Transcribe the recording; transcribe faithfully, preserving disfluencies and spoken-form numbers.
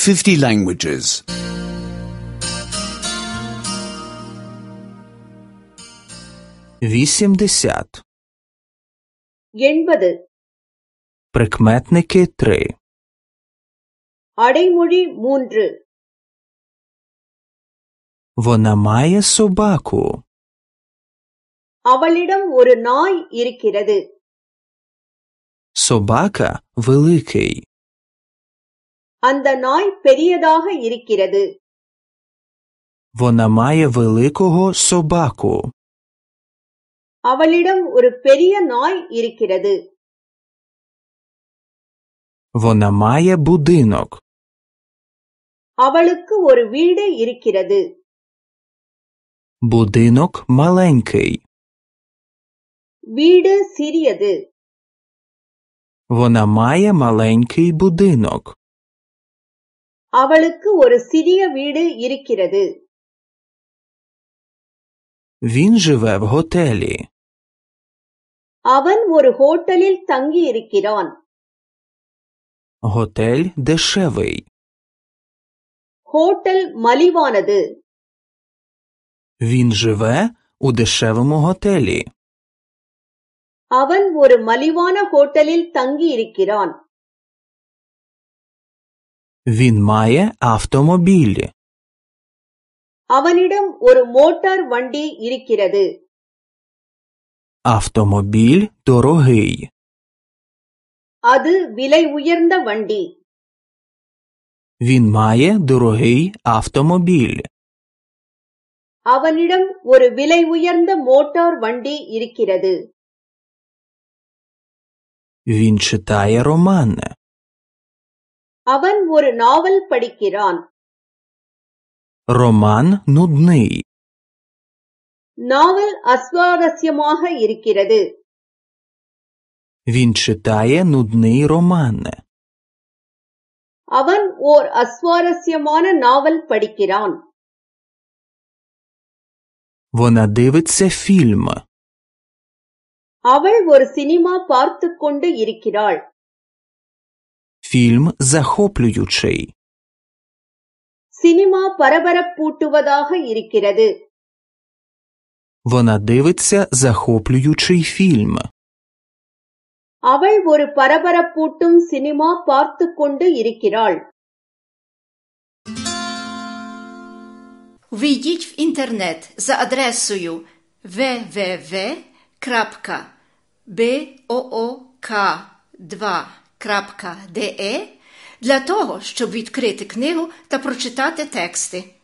fifty languages. Вісімдесят. எண்பது. Прикметники три. அடைமொழி மூன்று. Вона має собаку. அவளிடம் ஒரு நாய் இருக்கிறது. Собака великий. அந்த நாய் பெரியதாக இருக்கிறது. Вона має великого собаку. அவளிடம் ஒரு பெரிய நாய் இருக்கிறது. Вона має будинок. அவளுக்கு ஒரு வீடு இருக்கிறது. Будинок маленький. வீடு சிறியது. Вона має маленький будинок. அவளுக்கு ஒரு சிறிய வீடு இருக்கிறது. Він живе в готелі. அவன் ஒரு ஹோட்டலில் தங்கி இருக்கிறான். Готель дешевий. ஹோட்டல் மலிவானது. Він живе у дешевому готелі. அவன் ஒரு மலிவான ஹோட்டலில் தங்கி இருக்கிறான். Він має автомобіль. அவனிடம் ஒரு மோட்டார் வண்டி இருக்கிறது. Автомобіль дорогий. அது விலை உயர்ந்த வண்டி. Він має дорогий автомобіль. அவனிடம் ஒரு விலை உயர்ந்த மோட்டார் வண்டி இருக்கிறது. Він читає роман. அவன் ஒரு நாவல் படிக்கிறான். Роман нудний. நாவல் அஸ்வாரஸ்யமாக இருக்கிறது. Він читає нудний роман. அவன் ஓர் அஸ்வாரஸ்யமான நாவல் படிக்கிறான். Вона дивиться фільм. அவள் ஒரு சினிமா பார்த்துக் கொண்டு இருக்கிறாள். Фільм захоплюючий. சினிமா பரபரப்பூட்டுவதாக இருக்கிறது. Вона дивиться захоплюючий фільм. அவள் ஒரு பரபரப்பூட்டும் சினிமா பார்த்துக் கொண்டு இருக்கிறாள். Ввійдіть в інтернет за адресою double-u double-u double-u крапка book два крапка de для того, щоб відкрити книгу та прочитати тексти.